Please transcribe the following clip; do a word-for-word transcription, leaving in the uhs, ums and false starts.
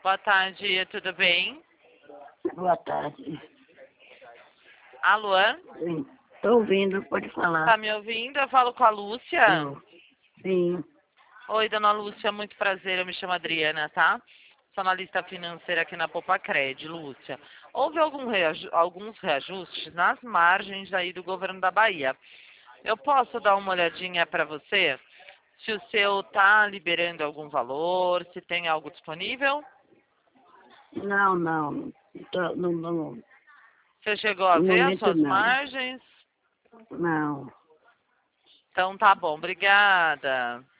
Boa tarde, tudo bem? Boa tarde. Alô? Estou ouvindo, pode falar. Tá me ouvindo? Eu falo com a Lúcia. Eu. Sim. Oi, dona Lúcia, muito prazer. Eu me chamo Adriana, tá? Sou analista financeira aqui na Popacred, Lúcia. Houve algum reaju- alguns reajustes nas margens aí do governo da Bahia. Eu posso dar uma olhadinha para você? Se o seu tá liberando algum valor, se tem algo disponível? Não, não. Tô- não, não. Você chegou a No ver as momento, suas não. margens? Não. Então tá bom, obrigada.